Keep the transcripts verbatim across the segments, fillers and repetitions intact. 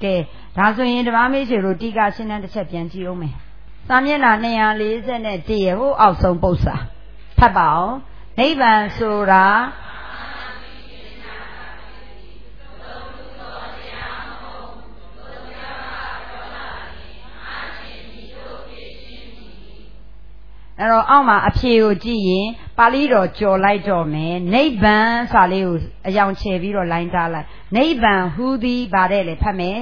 ကဲဒါဆိုရင်ဓမ္မမေးချေတို့တိကရှင်းတဲ့တစ်ချက်ပြန်ကြည့်အောင်မယ်စာမျက်နှာtwo fortyရဲ့ဟိုအောက်ဆုံးပု္ပ္ပာဖတ်ပါအောင်နိဗ္ဗာန်ဆိုတာအဲ့တော့အောက်မှာအဖြေကိုကြည့်ရင်ပါဠိတော်ကြော်လိုက်တော့မယ်နိဗ္ဗာန်စာလေးကိုအယောင်ချယ်ပြီးတော့လိုင်းထားလိုက်နိဗ္ဗာန်ဟူသည်ဗါတဲ့လေဖတ်မယ်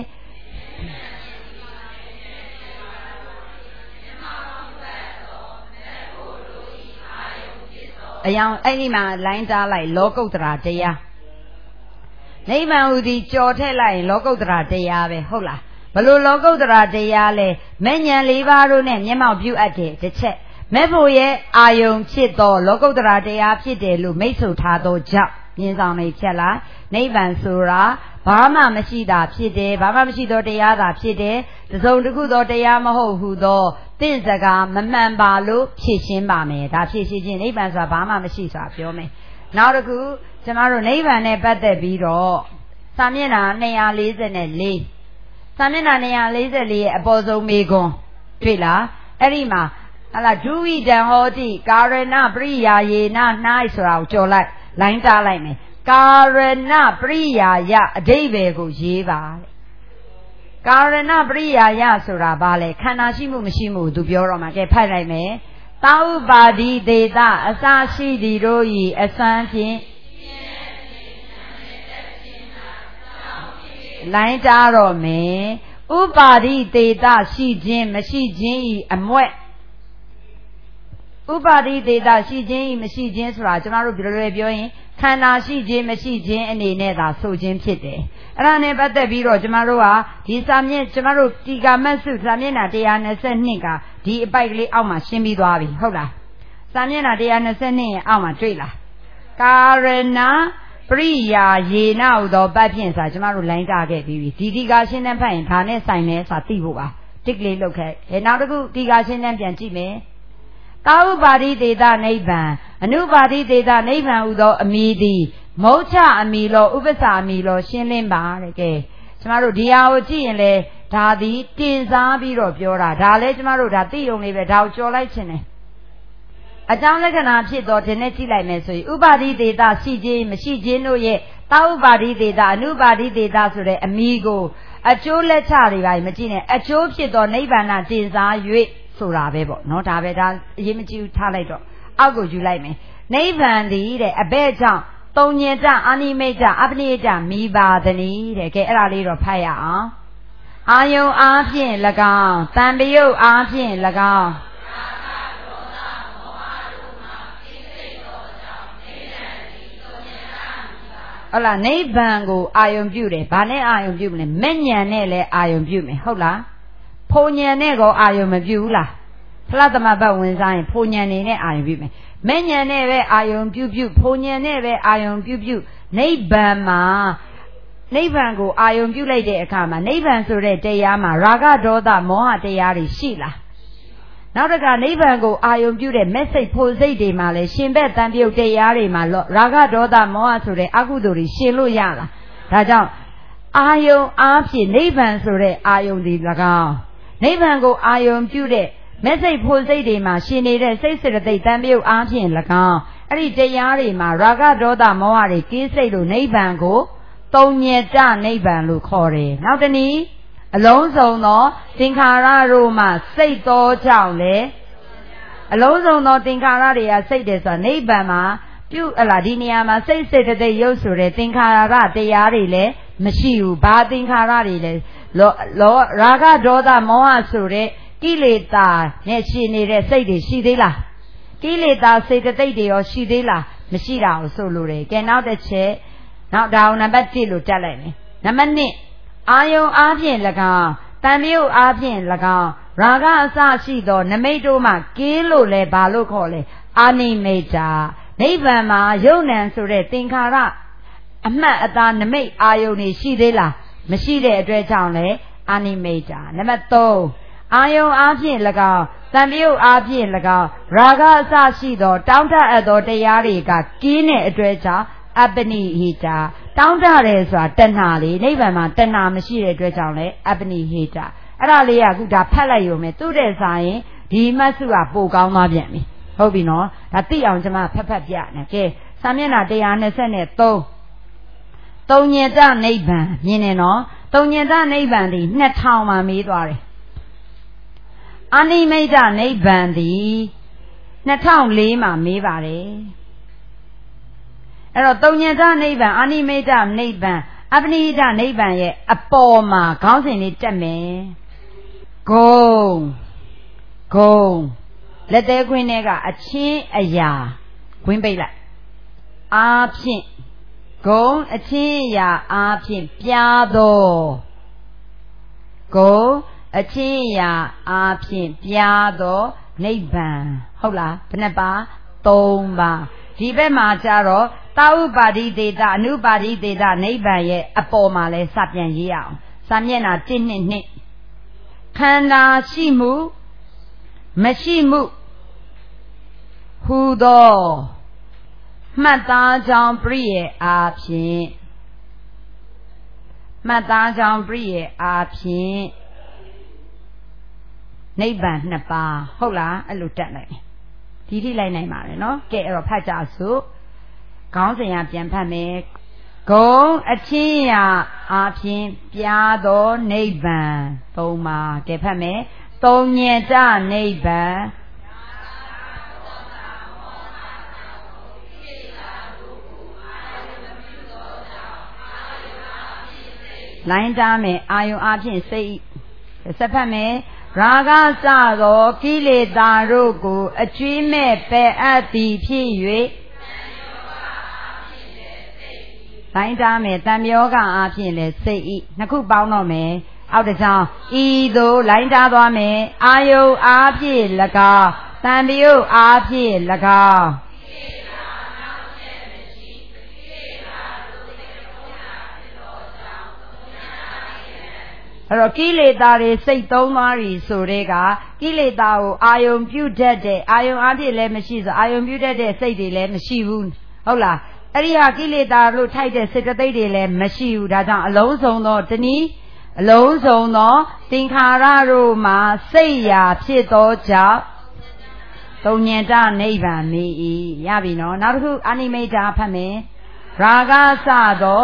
အယောင်အဲ့ဒီမှာလိုင်းထားလိုက်လောကုတ္တရာတရားနိဗ္ဗာန်ဟူသည်ကြော်ထည့်လိုက်ရင်လောကုတ္တရာတရားပဲဟုတ်လားဘလို့လောကုတ္တရာတရားလဲမဲ့ဉဏ်၄ပါးတို့နဲ့မျက်မှောက်ပြုအပ်တယ်တစ်ချက်မဲ့ဖို့ရဲ့အာယုံဖြစ်သောလောကုတ္တရာတရားဖြစ်တယ်လို့မိတ်ဆွထားသောကြောင့်မြင်ဆောင်မိတ်ချက်လားနိဗ္ဗာန်ဆိုတာဘာမှမရှိတာဖြစ်တယ်ဘာမှမရှိသောတရားသာဖြစ်တယ်တစုံတစ်ခုသောတရားမဟုတ်ဟုသောတင့်စကားမမှန်ပါလို့ဖြည့်ရှင်းပါမယ်ဒါဖြည့်ရှင်းခြင်းနိဗ္ဗာန်ဆိုတာဘာမှမရှိဆိုတာပြောမယ်နောက်တစ်ခုကျမတို့နိဗ္ဗာန်နဲ့ပတ်သက်ပြီးတော့စာမျက်နှာtwo forty-fourစာမျက်နှာtwo forty-fourရဲ့အပေါ်ဆုံးမေးခွန်းတွေ့လားအဲ့ဒီမှာဟလာဒုဝိတံဟောတိကာရဏပရိယာယေန၌ဆိုတာကိုကြော်လိုက်လိုင်းတားလိုက်မယ်ကာရဏပရိယာယအဓိပ္ပာယ်ကိုရေးပါတဲ့ကာရဏပရိယာယဆိုတာဘာလဲခန္ဓာရှိမှုမရှိမှုသူပြောတော့မှာကဲဖတ်လိုက်မယ်သာဥပါတိဒေတာအစရှိသည်တို့ဤအစမ်းဖြင့်လိုင်းတားတော့မယ်ဥပါတိဒေတာရှိခြင်းမရှိခြင်းဤအမွဲ့ဥပါတိဒေတာရှိခြင်းဤမရှိခြင်းဆိုတာကျမတို့ပြောလွယ်ပြောရင်ခန္ဓာရှိခြင်းမရှိခြင်းအနေနဲ့သာဆိုခြင်းဖြစ်တယ်အဲ့ဒါနဲ့ပတ်သက်ပြီးတော့ကျမတို့ဟာဒီစာမျက်ကျမတို့တီကာမတ်စုစာမျက်နှာone twenty-twoကဒီအပိုက်ကလေးအောက်မှာရှင်းပြီးသွားပြီဟုတ်လားစာမျက်နှာone twenty-twoရဲ့အောက်မှာတွေ့လားကာရဏပရိယာယေနဟုသောပတ်ဖြင့်စာကျမတို့လိုင်းတာခဲ့ပြီးပြီဒီတီကာရှင်းတဲ့ဖတ်ရင်ဒါနဲ့ဆိုင်နေစာသိဖို့ပါတစ်ကလေးလောက်ခဲ့အဲနောက်တစ်ခုတီကာရှင်းတဲ့ပြန်ကြည့်မယ်သာဥပါတိတေတနိဗ္ဗာန်အနုပါတိတေတနိဗ္ဗာန်ဟူသောအမည်သည်မௌချအမည်လောဥပ္ပစာအမည်လောရှင်းလင်းပါတဲ့ကဲကျမတို့ဒီဟာကိုကြည့်ရင်လေဒါသည်တင်စားပြီးတော့ပြောတာဒါလည်းကျမတို့ဒါသိုံလေးပဲဒါကိုကြော်လိုက်ခြင်းတယ်အကြောင်းလက္ခဏာဖြစ်တော့ဒီနေ့ကြည့်လိုက်မယ်ဆိုရင်ဥပါတိတေတရှိခြင်းမရှိခြင်းတို့ရဲ့သာဥပါတိတေတအနုပါတိတေတဆိုတဲ့အမည်ကိုအကျိုးလက်ချတွေပါမကြည့်နဲ့အကျိုးဖြစ်သောနိဗ္ဗာန်တင်စား၍ဆိုတာပဲပေါ့နော်ဒါပဲဒါအရေးမကြီးဘူးထားလိုက်တော့အောက်ကိုယူလိုက်မယ်နိဗ္ဗာန်သည်တဲ့အဘဲကြောင့်သုံးညင်တအာနိမိတ်တအပနိတမိပါသနည်းတဲ့ကဲအဲ့ဒါလေးတော့ဖတ်ရအောင်အာယုံအားဖြင့်၎င်းတန်ပယုတ်အားဖြင့်၎င်းဟုတ်လားနိဗ္ဗာန်ကိုအာယုံပြုတယ်ဘာနဲ့အာယုံပြုမလဲမဲ့ညံနဲ့လည်းအာယုံပြုမယ်ဟုတ်လားဖုန်ညံနဲ့ကောအာယုံမပြုဘူးလားဖလားသမဘတ်ဝင်စားရင်ဖုန်ညံနေနဲ့အာယုံပြုမယ်မဲ့ညံနဲ့ပဲအာယုံပြုပြုဖုန်ညံနဲ့ပဲအာယုံပြုပြုနိဗ္ဗာန်မှာနိဗ္ဗာန်ကိုအာယုံပြုလိုက်တဲ့အခါမှာနိဗ္ဗာန်ဆိုတဲ့တရားမှာရာဂဒေါသမောဟတရားတွေရှိလားနောက်တစ်ခါနိဗ္ဗာန်ကိုအာယုံပြုတဲ့မဲ့စိတ်ဖို့စိတ်တွေမှာလည်းရှင်ဘက်တန်ပြုတ်တရားတွေမှာရာဂဒေါသမောဟဆိုတဲ့အကုသိုလ်တွေရှင်လို့ရလားဒါကြောင့်အာယုံအားဖြင့်နိဗ္ဗာန်ဆိုတဲ့အာယုံဒီ၎င်းနိဗ္ဗာန်ကိုအာယုံပြုတဲ့မဲ့စိတ်ဖို့စိတ်တွေမှာရှင်နေတဲ့စိတ်စေတသိက်တန်ပြုတ်အားဖြင့်၎င်းအဲ့ဒီတရားတွေမှာရာဂဒေါသမောဟတွေကင်းစိတ်လို့နိဗ္ဗာန်ကိုသုံးညတ္တနိဗ္ဗာန်လို့ခေါ်တယ်နောက်တနည်းအလုံးစုံသောသင်္ခါရတို့မှာစိတ်သောကြောင့်လေအလုံးစုံသောသင်္ခါရတွေကစိတ်တယ်ဆိုတာနိဗ္ဗာန်မှာပြုအလားဒီနေရာမှာစိတ်စေတသိက်ရုပ်ဆိုတဲ့သင်္ခါရတရားတွေလည်းမရှိဘူးဘာသင်္ခါရတွေလဲလောရာဂဒေါသမောဟဆိုတဲ့ကိလေသာနဲ့ရှင်နေတဲ့စိတ်တွေရှိသေးလားကိလေသာစေတသိက်တွေရောရှိသေးလားမရှိတာကိုဆိုလိုတယ်ကဲနောက်တစ်ချက်နောက်ဒါအောင်နံပါတ်oneလို့တက်လိုက်မယ်နံပါတ်twoအာယုံအားဖြင့်၎င်းတန်မြုပ်အားဖြင့်၎င်းရာဂအစရှိသောနမိတ်တို့မှကင်းလို့လဲဘာလို့ခေါ်လဲအာနိမိတ်တာနိဗ္ဗာန်မှာယုံ nant ဆိုတဲ့သင်္ခါရအမှတ်အသားနမိတ်အာယုံတွေရှိသေးလားမရှိတဲ့အတွက်ကြောင့်လဲအာနိမိတ်တာနံပါတ်threeအာယုံအားဖြင့်၎င်းတန်မြုပ်အားဖြင့်၎င်းရာဂအစရှိသောတောင်းတအပ်သောတရားတွေကကင်းတဲ့အတွက်ကြောင့်အပနိဟိတာတောင်းတတယ်ဆိုတာတဏှာလေနိဗ္ဗာန်မှာတဏှာမရှိတဲ့အတွက်ကြောင့်လေအပနိဟိတအဲ့ဒါလေးကအခုဒါဖတ်လိုက်ရုံပဲသူ့တဲ့ဆိုင်ရင်ဒီမတ်စုကပိုကောင်းသွားပြန်ပြီဟုတ်ပြီနော်ဒါသိအောင်ကျွန်မဖတ်ဖတ်ပြနေကဲစာမျက်နှာone twenty-threeသုံးညတနိဗ္ဗာန်မြင်နေနော်သုံးညတနိဗ္ဗာန်ဒီtwo thousandမှာမေးသွားတယ်အာနိမိတ်နိဗ္ဗာန်ဒီtwo thousand fourမှာမေးပါတယ်အဲ့တော့သုံးညတနိဗ္ဗာန်အာနိမိတ်နိဗ္ဗာန်အပနိဟိတနိဗ္ဗာန်ရဲ့အပေါ်မှာခေါင်းစဉ်လေးတက်မယ်ဂုံဂုံလက်သေးခွင်းထဲကအချင်းအရာခွင်းပိတ်လိုက်အားဖြင့်ဂုံအချင်းအရာအားဖြင့်ပြားသောဂုံအချင်းအရာအားဖြင့်ပြားသောနိဗ္ဗာန်ဟုတ်လားဘယ်နှပါသုံးပါဒီဘက်မှာကျတော့တာဥပါတိတေတအနုပါတိတေတနိဗ္ဗာန်ရဲ့အပေါ်မှာလဲစပြန်ရေးရအောင်စာမျက်နှာone twoခန္ဓာရှိမှုမရှိမှုဟူသောမှတ်သားကြောင့်ပြည့်ရဲ့အားဖြင့်မှတ်သားကြောင့်ပြည့်ရဲ့အားဖြင့်နိဗ္ဗာန်နှစ်ပါးဟုတ်လားအဲ့လိုတက်လိုက်ဒီထိလိုက်နိုင်ပါတယ်နော်ကဲအဲ့တော့ဖတ်ကြစို့ခေါင်းစဉ်ကပြန်ဖတ်မယ်ဂုံအချင်းရာအားဖြင့်ပြားသောနိဗ္ဗာန်သုံးပါးကဲဖတ်မယ်သုံးညတနိဗ္ဗာန်လိုင်းတားမယ်အာယုံအားဖြင့်စိတ်ဆက်ဖတ်မယ်ရာဂစသောကိလေသာတို့ကိုအကျွေးမဲ့ပယ်အပ်သည်ဖြစ်၍လိုင်းတားမယ်တံမျောကအားဖြင့်လည်းစိတ်ဤနှစ်ခုပေါင်းတော့မယ်အောက်တစ်ချောင်းဤသို့လိုင်းတားသွားမယ်အာယုံအားဖြင့်၎င်းတံပြုတ်အားဖြင့်၎င်းအဲ့တော့ကိလေသာတွေစိတ်သုံးသွားပြီဆိုတဲ့ကကိလေသာကိုအာယုံပြုတ်တတ်တဲ့အာယုံအဖြစ်လည်းမရှိဆိုအာယုံပြုတ်တတ်တဲ့စိတ်တွေလည်းမရှိဘူးဟုတ်လားအဲ့ဒီဟာကိလေသာလို့ထိုက်တဲ့စေတသိက်တွေလည်းမရှိဘူးဒါကြောင့်အလုံးစုံသောတနည်းအလုံးစုံသောသင်္ခါရတို့မှာစိတ်ရာဖြစ်သောကြောင့်သုံးညတနိဗ္ဗာန်မေ၏ရပြီနော်နောက်တစ်ခုအာနိမိတ်တာဖတ်မယ်ရာဂစသော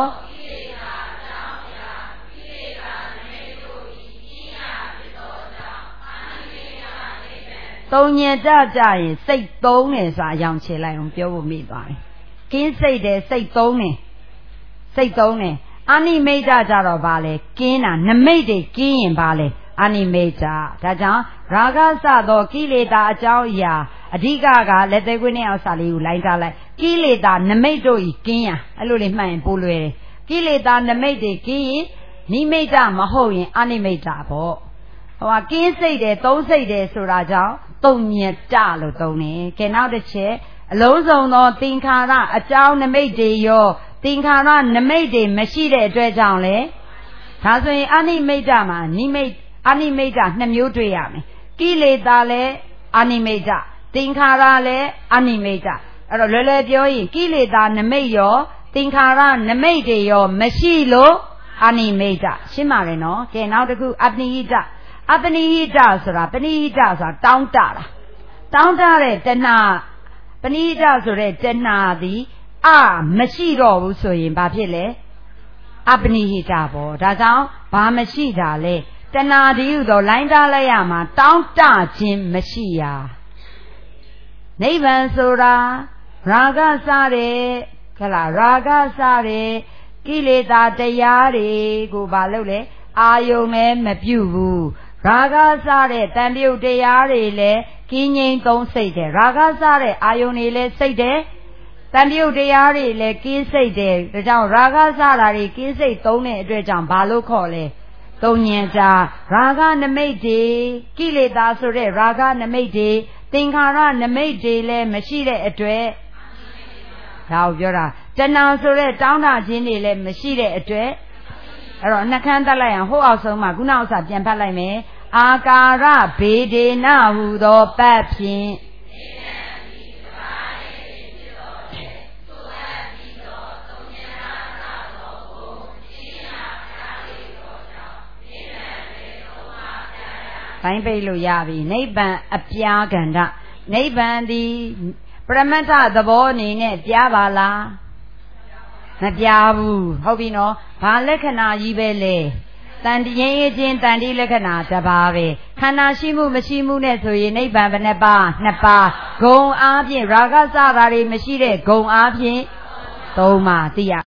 သုံးညတကြရင်စိတ်သုံးတယ်ဆိုတာရောင်ချေလိုက်အောင်ပြောဖို့မိသွားတယ်ကင်းစိတ်တယ်စိတ်သုံးတယ်စိတ်သုံးတယ်အာနိမိတ်ကြတော့ဗာလဲကင်းတာနမိတ်တွေကင်းရင်ဗာလဲအာနိမိတ်ကြဒါကြောင့်ရာဂစသောကိလေသာအကြောင်းအရာအဓိကကလက်သေးခွင်းနဲ့အောက်စာလေးကိုလိုက်ထားလိုက်ကိလေသာနမိတ်တို့ဤကင်းရအဲ့လိုလေးမှတ်ရင်ပိုးလွယ်တယ်ကိလေသာနမိတ်တွေကင်းရင်နိမိတ်ကြမဟုတ်ရင်အာနိမိတ်ကြပေါ့ဟိုကကင်းစိတ်တယ်သုံးစိတ်တယ်ဆိုတာကြောင့်သုံးညတလို့သုံးတယ်ကဲနောက်တစ်ချက်အလုံးစုံသောသင်္ခါရအကြောင်းနမိတ်တွေရောသင်္ခါရနမိတ်တွေမရှိတဲ့အတွက်ကြောင့်လေဒါဆိုရင်အာနိမိတ်တမှာနိမိတ်အာနိမိတ်တနှစ်မျိုးတွေ့ရမယ်ကိလေသာလည်းအာနိမိတ်တသင်္ခါရလည်းအာနိမိတ်တအဲ့တော့လွယ်လွယ်ပြောရင်ကိလေသာနမိတ်ရောသင်္ခါရနမိတ်တွေရောမရှိလို့အာနိမိတ်တရှင်းပါတယ်နော်ကဲနောက်တစ်ခုအပနိဟိတအပနိဟိတဆိုတာပနိဟိတဆိုတာတောင်းတတာတောင်းတတဲ့တဏှာပနိဟိတဆိုတဲ့တဏှာသည်အမရှိတော့ဘူးဆိုရင်ဘာဖြစ်လဲအပနိဟိတပေါ့ဒါကြောင့်ဘာမရှိတာလဲတဏှာတည်းဟူသောလိုင်းတားလိုက်ရမှာတောင်းတခြင်းမရှိရာနိဗ္ဗာန်ဆိုတာရာဂစတဲ့ခလားရာဂစတဲ့ကိလေသာတရားတွေကိုဘာလုပ်လဲအာယုံလည်းမပြုတ်ဘူးရာဂစတဲ့တန်ပြုတ်တရားတွေလည်းကင်းငြိမ်းသုံးစိတ်တယ်ရာဂစတဲ့အာယုန်တွေလည်းစိတ်တယ်တန်ပြုတ်တရားတွေလည်းကင်းစိတ်တယ်ဒါကြောင့်ရာဂစတာတွေကင်းစိတ်သုံးတဲ့အတွက်ကြောင့်ဘာလို့ခေါ်လဲသုံးညင်တာရာဂနမိတ်တွေကိလေသာဆိုတဲ့ရာဂနမိတ်တွေသင်္ခါရနမိတ်တွေလည်းမရှိတဲ့အတွက်ဒါကိုပြောတာတဏှာဆိုတဲ့တောင်းတခြင်းတွေလည်းမရှိတဲ့အတွက်အဲ့တော့နှခမ်းတက်လိုက်ရင်ဟိုအောက်ဆုံးမှာခုနဥစ္စာပြန်ဖတ်လိုက်မယ်အာကာရဘေဒေနဟူသောပတ်ဖြင့်ဘိုင်းပိတ်လို့ရပြီနိဗ္ဗာန်အပြားကန္တနိဗ္ဗာန်သည်ပရမတ္ထသဘောအနေနဲ့ပြားပါလားမပြားဘူးဟုတ်ပြီနော်ဘာလက္ခဏာကြီးပဲလေတန်တရင်အချင်းတန်တိလက္ခဏာတစ်ပါးပဲခန္ဓာရှိမှုမရှိမှုနဲ့ဆိုရင်နိဗ္ဗာန်ဘယ်နှပါးနှစ်ပါးဂုံအားဖြင့်ရာဂစတာတွေမရှိတဲ့ဂုံအားဖြင့်သုံးပါးသိရ